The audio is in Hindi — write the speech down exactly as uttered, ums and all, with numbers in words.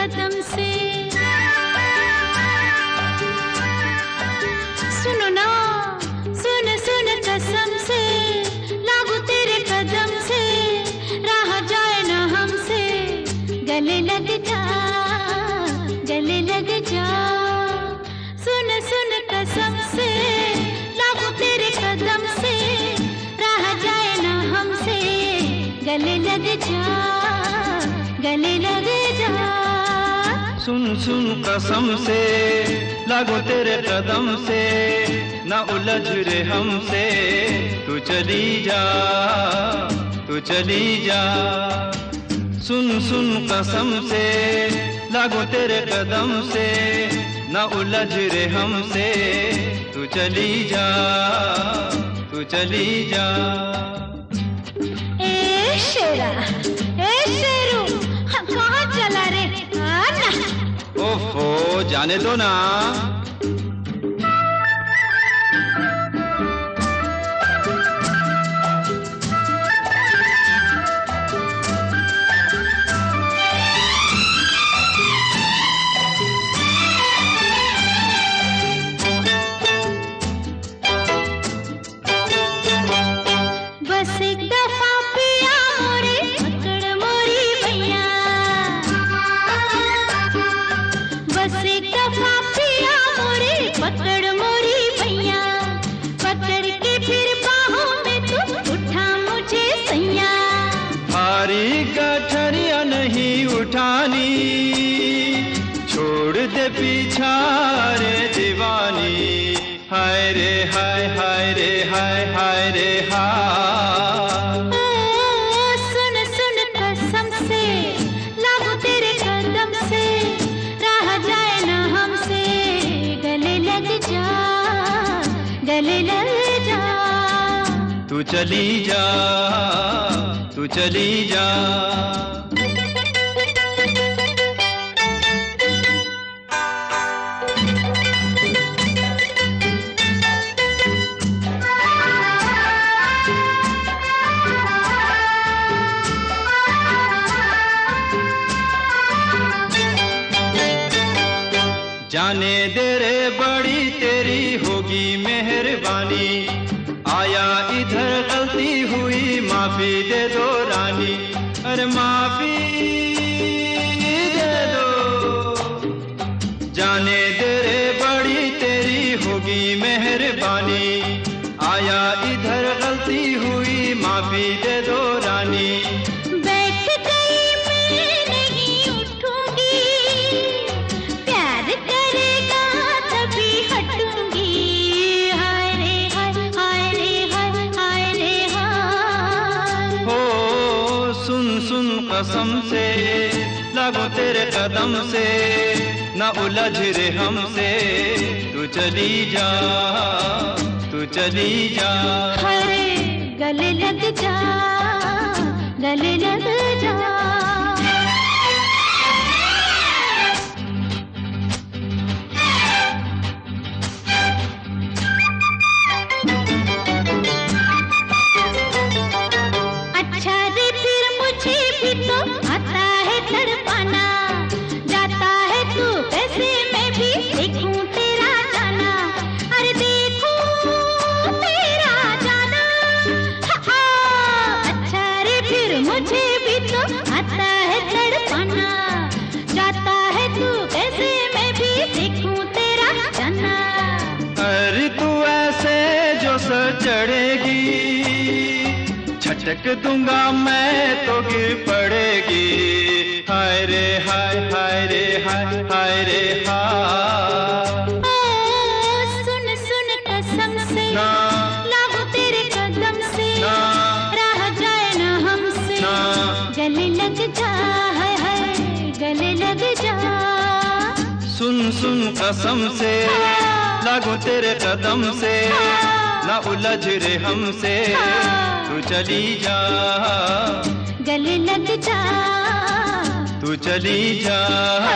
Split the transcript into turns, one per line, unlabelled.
कदम से। सुनो ना, सुन सुन कसम से, लागू तेरे कदम से, राह जाए ना हमसे, गले लग जा, गले लग जा। सुन सुन कसम से, लागू तेरे कदम से, राह जाए ना हमसे, गले लग जा, गले लग जा।
सुन सुन कसम से, लागू तेरे कदम से, ना उलझ रे हमसे, तू चली जा, तू चली जा। सुन सुन कसम से, लागू तेरे कदम से, ना उलझ रे हमसे, तू चली जा, तू चली जा।
ए शेरा, ए शेरू, कहाँ चला रे? आना।
ओफो, जाने दो ना।
बस एक दफा पिया मोरे, पकड़ मोरी भैया। बस एक दफा पिया मोरे, पकड़ मोरी भैया। पकड़ के फिर बाहों में तू उठा मुझे सैया।
भारी गठरिया नहीं उठानी, छोड़ दे पीछा रे दीवानी। हाय रे हाय, हाय रे हाय, हाय रे हाय।
ओ सुन सुन कसम से, लागू तेरे कदम से, राह जाए ना हमसे, गले लग जा, गले लग जा।
तू चली जा, तू चली जा। जाने दे रे बड़ी तेरी होगी मेहरबानी, आया इधर गलती हुई माफी दे दो रानी। अरे माफी दे दो। जाने दे रे बड़ी तेरी होगी मेहरबानी, आया इधर गलती हुई माफी दे दो रानी।
बैठ गई मैं नहीं उठूंगी, प्यार करेगा तभी हटूंगी। हाय रे हाय, हाय रे हाय, हाय रे हाय।
हो सुन सुन कसम से, लागू तेरे कदम से, ना उलझ रे हमसे, तू चली जा, तू चली जा।
हाय गले लग जा, गले लग जा। अच्छा रे फिर मुझे भी तो आता है तड़पाना, जाता है तू कैसे मैं भी देखूं तेरा जाना। अरे देखूं तेरा जाना। हा, हा। अच्छा रे फिर मुझे भी तो आता है तड़पाना, जाता है तू कैसे मैं भी देखूं तेरा जाना।
अरे तू ऐसे जो सर चढ़ेगी, झटक दूंगा मैं तो गिर पड़ेगी। हाय रे हाय, हाय रे हाय, हाय रे हाय।
ओ सुन सुन कसम से,
ना
लागू तेरे कदम से,
ना
राह जाए ना हमसे,
ना
गले लग जा, हाय हाय गले लग जा।
सुन सुन कसम से, लागू तेरे कदम से, ना उलझ रे हमसे, तू चली जा,
गले लग जा,
तू चली जा।